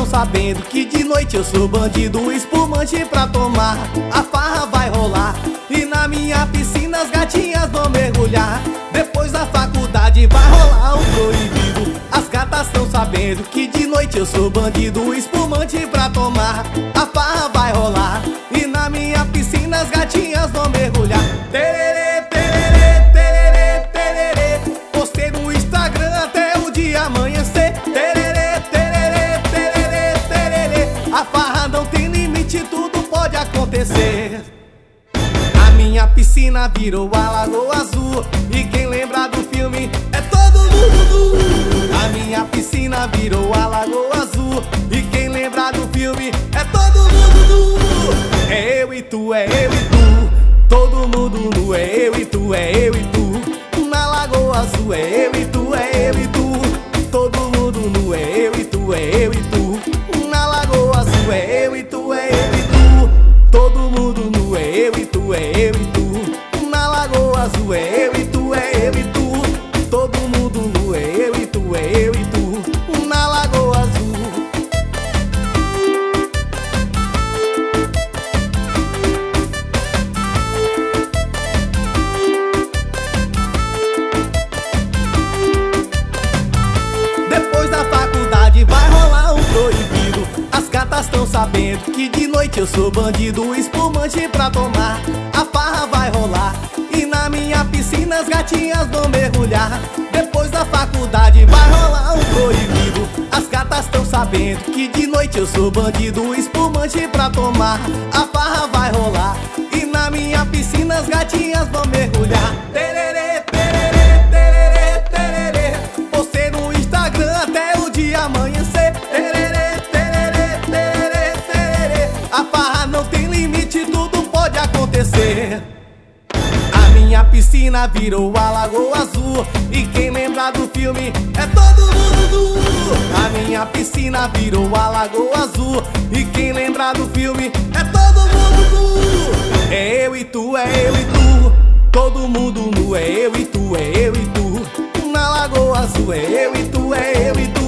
sabendo que de noite eu sou bandido, espumante pra tomar, a farra vai rolar. E na minha piscina as gatinhas vão mergulhar. Depois da faculdade vai rolar o proibido. As gatas tão sabendo que de noite eu sou bandido, espumante pra tomar, a farra vai rolar. E na minha piscina as gatinhas vão mergulhar. Tererê, tererê, tererê, tererê. Postei no Instagram até o dia amanhecer. Tererê, tererê, tererê, tererê. A farra não tem limite, tudo pode acontecer. A minha piscina virou a Lagoa Azul, e quem lembra do filme é todo mundo. A minha piscina virou a Lagoa Azul, e quem lembra do filme é todo mundo. É eu e tu, é eu e tu, todo mundo nu, é eu e tu, é eu e tu. Na Lagoa Azul é eu e tu, é eu e tu, todo mundo nu, é eu e tu, é eu e tu. Na Lagoa Azul é eu e tu, é eu e tu, todo mundo nu, é eu e tu, é eu e tu. Na Lagoa Azul é eu e tu, é eu e tu, todo mundo nu, é eu e tu, é eu e tu. Na Lagoa Azul. Depois da faculdade vai rolar um proibido. As gatas tão sabendo que de noite eu sou bandido, espumante pra tomar, a farra vai rolar. E na minha piscina as gatinhas vão mergulhar. Depois da faculdade vai rolar um proibido. As gatas tão sabendo que de noite eu sou bandido, espumante pra tomar, a farra vai rolar. E na minha piscina as gatinhas vão mergulhar. Tererê, tererê, tererê, tererê. Postei no Instagram até o dia amanhecer. Tererê, tererê, tererê, tererê. A farra não tem limite, tudo pode acontecer. A minha piscina virou a Lagoa Azul, e quem lembra do filme é todo mundo. A minha piscina virou a Lagoa Azul, e quem lembra do filme é todo mundo. É eu e tu, é eu e tu, todo mundo nu, é eu e tu, é eu e tu. Na Lagoa Azul é eu e tu, é eu e tu.